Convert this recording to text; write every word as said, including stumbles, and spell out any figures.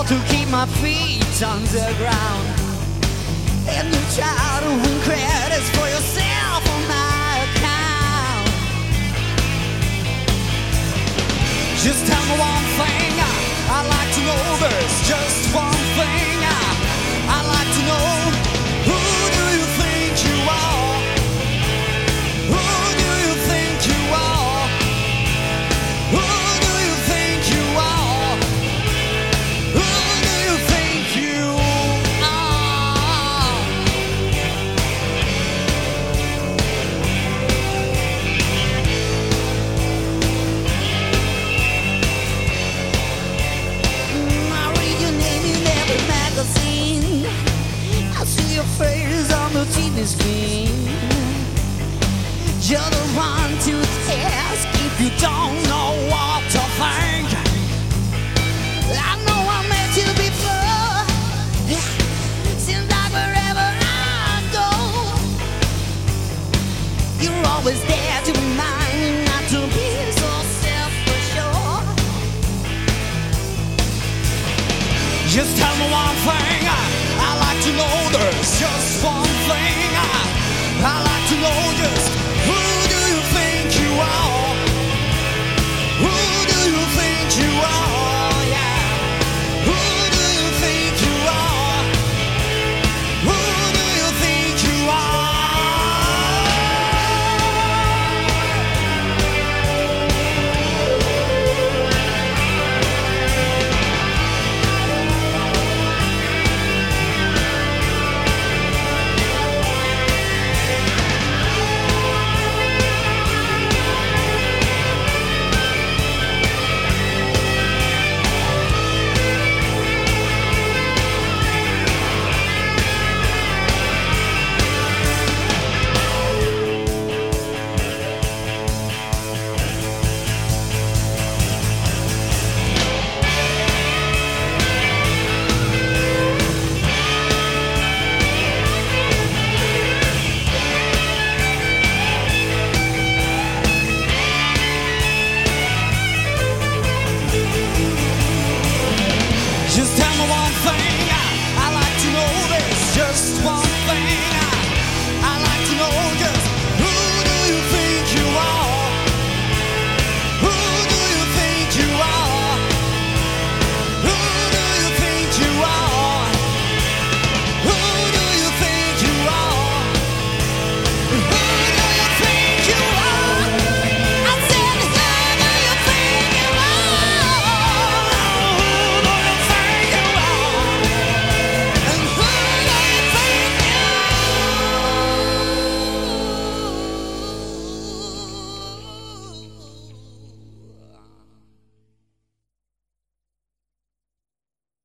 to keep my feet on the ground. And you try to win credits for yourself on my account. Just tell me one thing, I'd like to know there's just one thing. I'd like to know, who do you think you are? Who do you think you are? Who do you think you are? Who do you think you are? I read your name in every magazine. I see your face on the T V screen. You're the one to ask if you don't know what to think. I know I met you before. Seems like wherever I go, you're always there to remind me not to be so self-assured. Just tell me one thing, I like to know there's just one thing. I like to know just, who do you think you are? Who